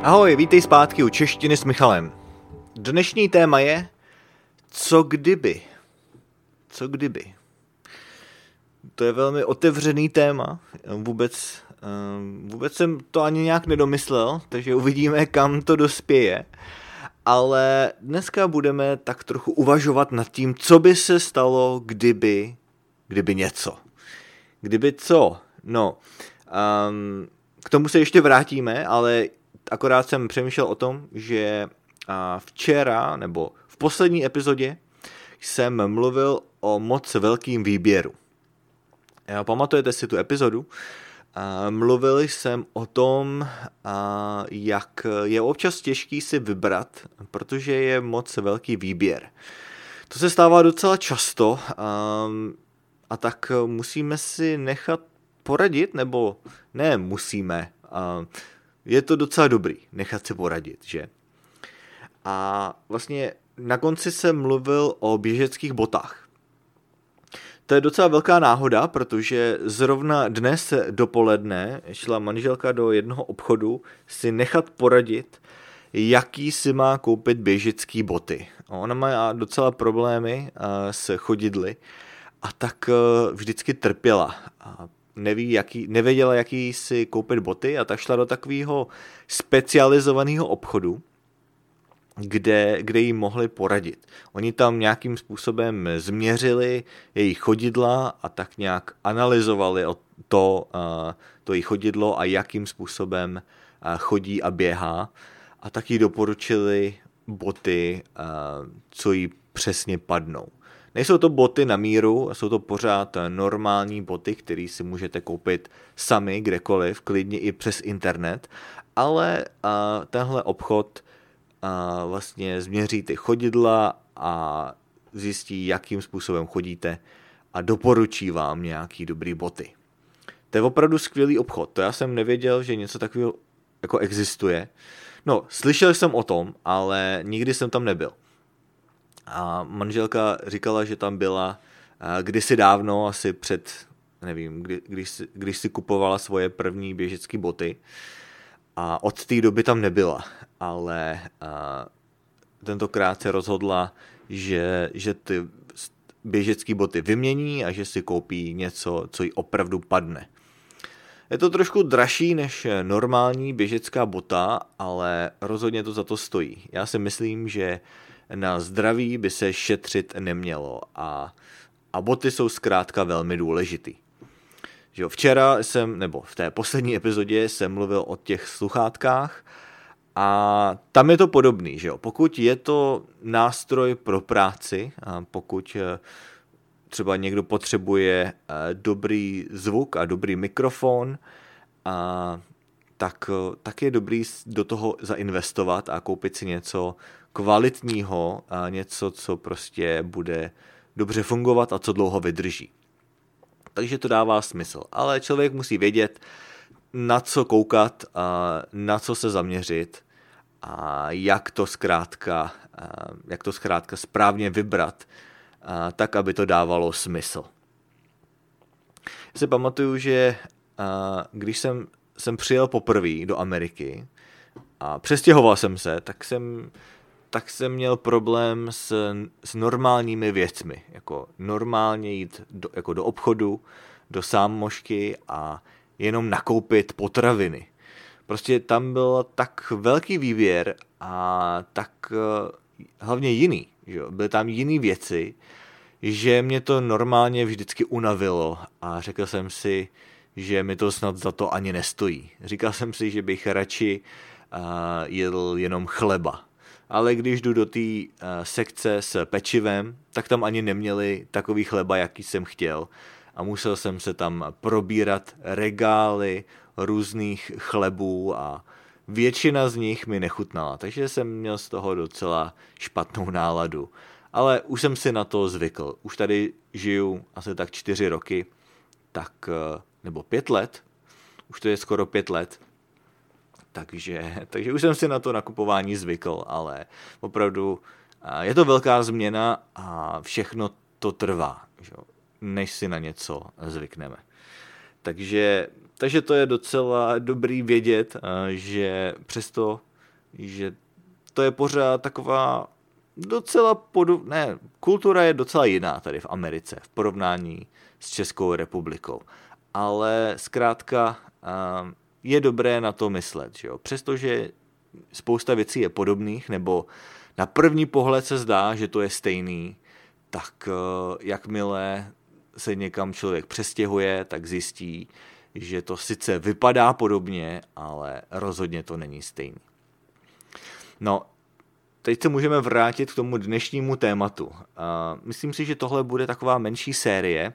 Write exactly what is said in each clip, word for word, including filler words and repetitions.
Ahoj, vítej zpátky u Češtiny s Michalem. Dnešní téma je co kdyby. Co kdyby. To je velmi otevřený téma. Vůbec, vůbec jsem to ani nějak nedomyslel, takže uvidíme, kam to dospěje. Ale dneska budeme tak trochu uvažovat nad tím, co by se stalo, kdyby, kdyby něco. Kdyby co? No, um, k tomu se ještě vrátíme, ale akorát jsem přemýšlel o tom, že včera, nebo v poslední epizodě, jsem mluvil o moc velkým výběru. Pamatujete si tu epizodu? Mluvil jsem o tom, jak je občas těžký si vybrat, protože je moc velký výběr. To se stává docela často a tak musíme si nechat poradit, nebo ne musíme, je to docela dobrý nechat si poradit, že? A vlastně na konci jsem mluvil o běžeckých botách. To je docela velká náhoda, protože zrovna dnes dopoledne šla manželka do jednoho obchodu si nechat poradit, jaký si má koupit běžecký boty. Ona má docela problémy s chodidly a tak vždycky trpěla. Neví, jaký, nevěděla, jaký si koupit boty a tak šla do takového specializovaného obchodu, kde, kde jí mohli poradit. Oni tam nějakým způsobem změřili její chodidla a tak nějak analyzovali to, to její chodidlo a jakým způsobem chodí a běhá a tak jí doporučili boty, co jí přesně padnou. Nejsou to boty na míru, jsou to pořád normální boty, které si můžete koupit sami, kdekoliv, klidně i přes internet, ale tenhle obchod a vlastně změří ty chodidla a zjistí, jakým způsobem chodíte a doporučí vám nějaký dobrý boty. To je opravdu skvělý obchod. To já jsem nevěděl, že něco takového jako existuje. No, slyšel jsem o tom, ale nikdy jsem tam nebyl. A manželka říkala, že tam byla kdysi dávno, asi před, nevím, kdy, když, si, když si kupovala svoje první běžecké boty. A od té doby tam nebyla, ale a, tentokrát se rozhodla, že, že ty běžecké boty vymění a že si koupí něco, co jí opravdu padne. Je to trošku dražší než normální běžecká bota, ale rozhodně to za to stojí. Já si myslím, že na zdraví by se šetřit nemělo a, a boty jsou zkrátka velmi důležitý. Že jo, včera jsem, nebo v té poslední epizodě jsem mluvil o těch sluchátkách a tam je to podobný, že jo. Pokud je to nástroj pro práci, a pokud třeba někdo potřebuje dobrý zvuk a dobrý mikrofon, a tak, tak je dobrý do toho zainvestovat a koupit si něco kvalitního, a něco, co prostě bude dobře fungovat a co dlouho vydrží. Takže to dává smysl. Ale člověk musí vědět, na co koukat, a na co se zaměřit a jak to zkrátka, jak to zkrátka správně vybrat, tak, aby to dávalo smysl. Já si pamatuju, že když jsem, jsem přijel poprvé do Ameriky a přestěhoval jsem se, tak jsem... tak jsem měl problém s, s normálními věcmi, jako normálně jít do, jako do obchodu, do sámošky a jenom nakoupit potraviny. Prostě tam byl tak velký výběr a tak hlavně jiný, že? Byly tam jiný věci, že mě to normálně vždycky unavilo a řekl jsem si, že mi to snad za to ani nestojí. Říkal jsem si, že bych radši uh, jedl jenom chleba. Ale když jdu do té uh, sekce s pečivem, tak tam ani neměli takový chleba, jaký jsem chtěl. A musel jsem se tam probírat regály různých chlebů a většina z nich mi nechutnala. Takže jsem měl z toho docela špatnou náladu. Ale už jsem si na to zvykl. Už tady žiju asi tak čtyři roky, tak, uh, nebo pět let. Už to je skoro pět let. Takže, takže už jsem si na to nakupování zvykl, ale opravdu je to velká změna a všechno to trvá, že? Než si na něco zvykneme. Takže, takže to je docela dobrý vědět, že přesto že to je pořád taková docela podobná, ne, kultura je docela jiná tady v Americe v porovnání s Českou republikou, ale zkrátka je dobré na to myslet, že jo? Přestože spousta věcí je podobných, nebo na první pohled se zdá, že to je stejný, tak jakmile se někam člověk přestěhuje, tak zjistí, že to sice vypadá podobně, ale rozhodně to není stejný. No, teď se můžeme vrátit k tomu dnešnímu tématu. Uh, myslím si, že tohle bude taková menší série,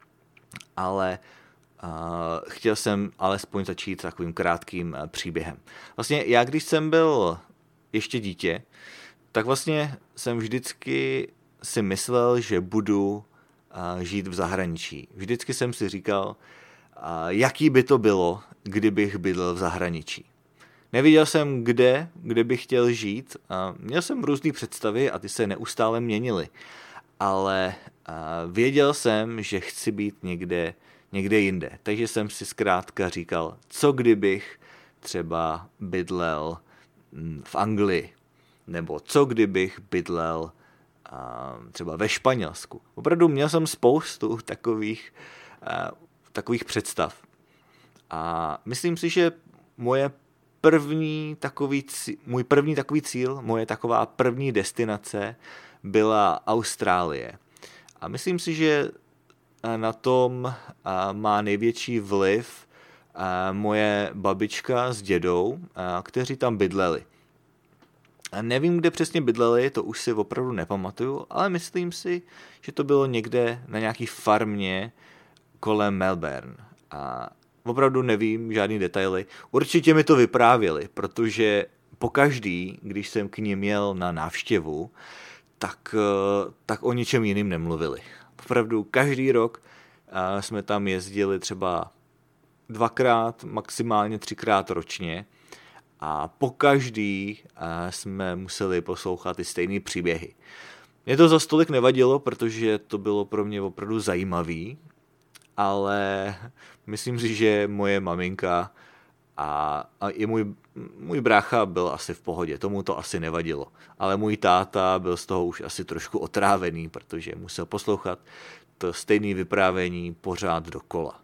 ale uh, chtěl jsem alespoň začít takovým krátkým uh, příběhem. Vlastně já, když jsem byl ještě dítě, tak vlastně jsem vždycky si myslel, že budu uh, žít v zahraničí. Vždycky jsem si říkal, uh, jaký by to bylo, kdybych bydlel v zahraničí. Neviděl jsem, kde, kde bych chtěl žít. A měl jsem různé představy a ty se neustále měnily. Ale věděl jsem, že chci být někde, někde jinde. Takže jsem si zkrátka říkal, co kdybych třeba bydlel v Anglii. Nebo co kdybych bydlel třeba ve Španělsku. Opravdu měl jsem spoustu takových, takových představ. A myslím si, že moje První takový, můj první takový cíl, moje taková první destinace byla Austrálie. A myslím si, že na tom má největší vliv moje babička s dědou, kteří tam bydleli. A nevím, kde přesně bydleli, to už si opravdu nepamatuju, ale myslím si, že to bylo někde na nějaký farmě kolem Melbourne. A opravdu nevím žádný detaily. Určitě mi to vyprávěli, protože pokaždý, když jsem k nim jel na návštěvu, tak, tak o ničem jiným nemluvili. Opravdu každý rok jsme tam jezdili třeba dvakrát, maximálně třikrát ročně a pokaždý jsme museli poslouchat ty stejné příběhy. Mě to za stolik nevadilo, protože to bylo pro mě opravdu zajímavý, ale myslím si, že moje maminka a, a i můj, můj brácha byl asi v pohodě, tomu to asi nevadilo. Ale můj táta byl z toho už asi trošku otrávený, protože musel poslouchat to stejné vyprávění pořád dokola.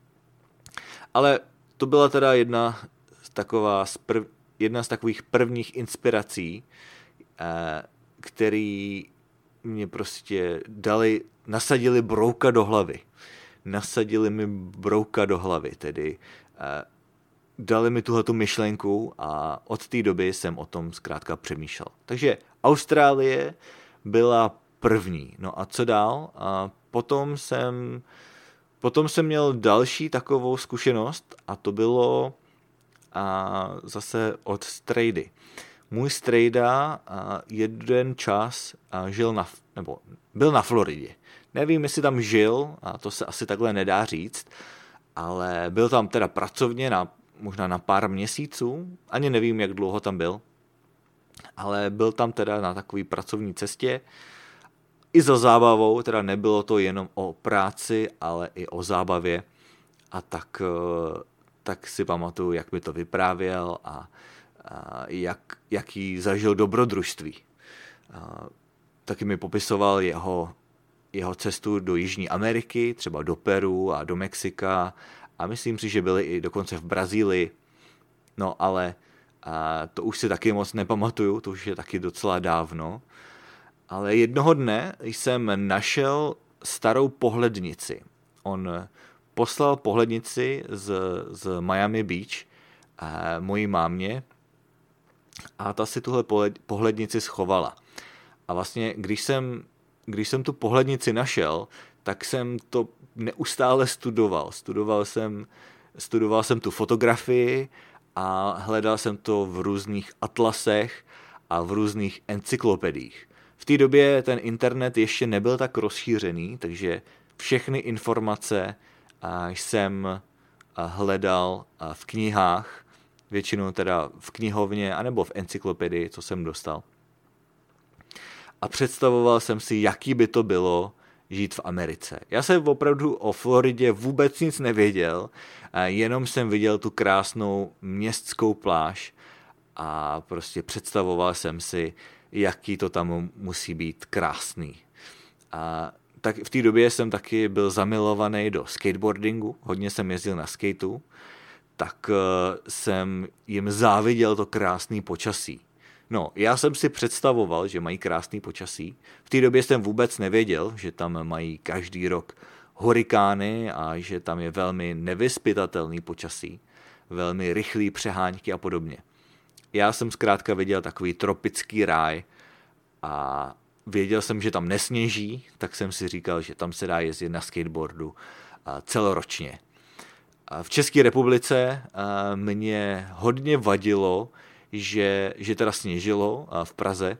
Ale to byla teda jedna z, taková z, prv, jedna z takových prvních inspirací, eh, který mě prostě dali, nasadili brouka do hlavy. Nasadili mi brouka do hlavy, tedy eh, dali mi tuhletu myšlenku a od té doby jsem o tom zkrátka přemýšlel. Takže Austrálie byla první. No a co dál? A potom jsem, potom jsem měl další takovou zkušenost a to bylo a zase od strejdy. Můj strejda a jeden čas a žil na, nebo byl na Floridě. Nevím, jestli tam žil, a to se asi takhle nedá říct, ale byl tam teda pracovně na, možná na pár měsíců, ani nevím, jak dlouho tam byl, ale byl tam teda na takové pracovní cestě i za zábavou, teda nebylo to jenom o práci, ale i o zábavě a tak, tak si pamatuju, jak mi to vyprávěl a, a jak, jaký zažil dobrodružství. A taky mi popisoval jeho jeho cestu do Jižní Ameriky, třeba do Peru a do Mexika a myslím si, že byli i dokonce v Brazílii. No ale a to už si taky moc nepamatuju, to už je taky docela dávno. Ale jednoho dne jsem našel starou pohlednici. On poslal pohlednici z, z Miami Beach a mojí mámě a ta si tuhle pohlednici schovala. A vlastně, když jsem Když jsem tu pohlednici našel, tak jsem to neustále studoval. Studoval jsem, studoval jsem tu fotografii a hledal jsem to v různých atlasech a v různých encyklopediích. V té době ten internet ještě nebyl tak rozšířený, takže všechny informace jsem hledal v knihách, většinou teda v knihovně anebo v encyklopedii, co jsem dostal. A představoval jsem si, jaký by to bylo žít v Americe. Já jsem opravdu o Floridě vůbec nic nevěděl, jenom jsem viděl tu krásnou městskou pláž a prostě představoval jsem si, jaký to tam musí být krásný. A tak v té době jsem taky byl zamilovaný do skateboardingu, hodně jsem jezdil na skateu, tak jsem jim záviděl to krásný počasí. No, já jsem si představoval, že mají krásný počasí. V té době jsem vůbec nevěděl, že tam mají každý rok hurikány a že tam je velmi nevyzpytatelný počasí, velmi rychlý přehánky a podobně. Já jsem zkrátka viděl takový tropický ráj a věděl jsem, že tam nesněží, tak jsem si říkal, že tam se dá jezdit na skateboardu celoročně. V České republice mě hodně vadilo, že, že teda sněžilo v Praze,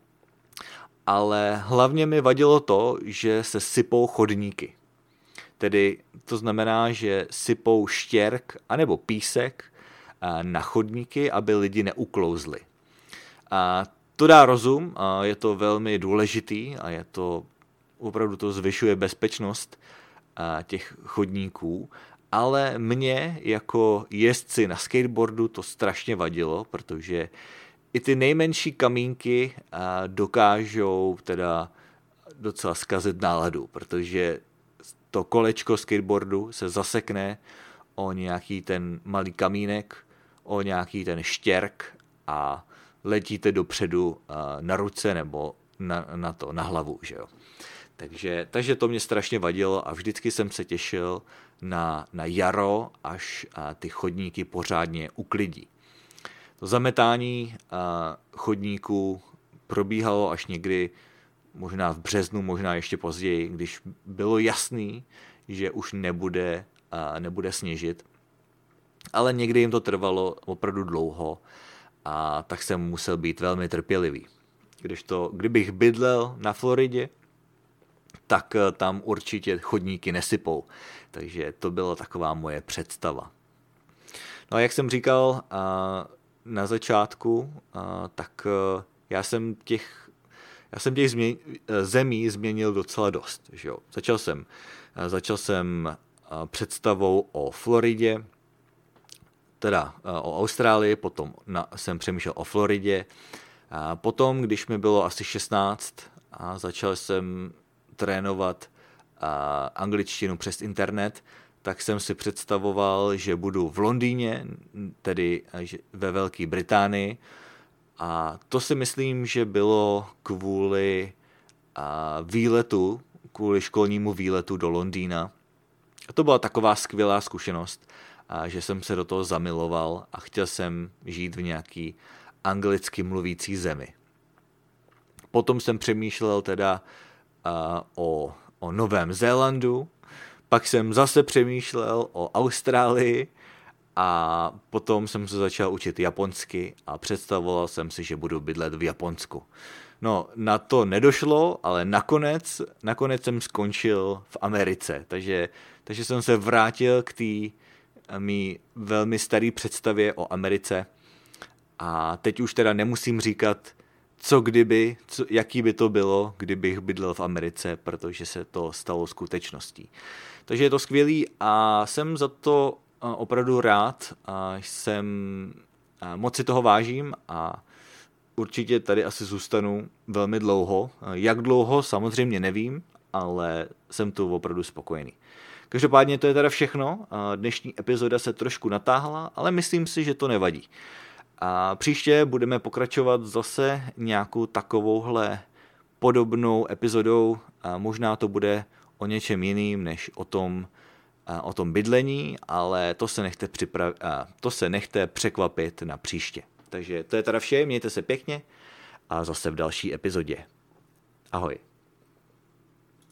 ale hlavně mi vadilo to, že se sypou chodníky. Tedy to znamená, že sypou štěrk anebo písek na chodníky, aby lidi neuklouzli. A to dá rozum, a je to velmi důležitý a je to opravdu to zvyšuje bezpečnost těch chodníků, ale mě jako jezdci na skateboardu to strašně vadilo, protože i ty nejmenší kamínky dokážou teda docela zkazit náladu, protože to kolečko skateboardu se zasekne o nějaký ten malý kamínek, o nějaký ten štěrk a letíte dopředu na ruce nebo na, na to, na hlavu, že jo. Takže, takže to mě strašně vadilo a vždycky jsem se těšil na, na jaro, až a ty chodníky pořádně uklidí. To zametání a, chodníků probíhalo až někdy možná v březnu, možná ještě později, když bylo jasný, že už nebude, a, nebude sněžit. Ale někdy jim to trvalo opravdu dlouho a tak jsem musel být velmi trpělivý. Když to, kdybych bydlel na Floridě, tak tam určitě chodníky nesypou. Takže to byla taková moje představa. No a jak jsem říkal na začátku, tak já jsem těch, já jsem těch změn, zemí změnil docela dost. Že jo? Začal jsem, začal jsem představou o Floridě, teda o Austrálii, potom na, jsem přemýšlel o Floridě. A potom, když mi bylo asi šestnáct, a začal jsem trénovat a, angličtinu přes internet, tak jsem si představoval, že budu v Londýně, tedy ve Velké Británii. A to si myslím, že bylo kvůli a, výletu, kvůli školnímu výletu do Londýna. A to byla taková skvělá zkušenost, a, že jsem se do toho zamiloval a chtěl jsem žít v nějaký anglicky mluvící zemi. Potom jsem přemýšlel teda a, o, o Novém Zélandu, pak jsem zase přemýšlel o Austrálii a potom jsem se začal učit japonsky a představoval jsem si, že budu bydlet v Japonsku. No, na to nedošlo, ale nakonec, nakonec jsem skončil v Americe, takže, takže jsem se vrátil k té mý velmi staré představě o Americe a teď už teda nemusím říkat, co kdyby, co, jaký by to bylo, kdybych bydlel v Americe, protože se to stalo skutečností. Takže je to skvělý a jsem za to opravdu rád a jsem, a moc si toho vážím a určitě tady asi zůstanu velmi dlouho. Jak dlouho, samozřejmě nevím, ale jsem tu opravdu spokojený. Každopádně to je teda všechno. Dnešní epizoda se trošku natáhla, ale myslím si, že to nevadí. A příště budeme pokračovat zase nějakou takovouhle podobnou epizodou a možná to bude o něčem jiným než o tom, o tom bydlení, ale to se nechte, připrav... to se nechte překvapit na příště. Takže to je teda vše, mějte se pěkně a zase v další epizodě. Ahoj.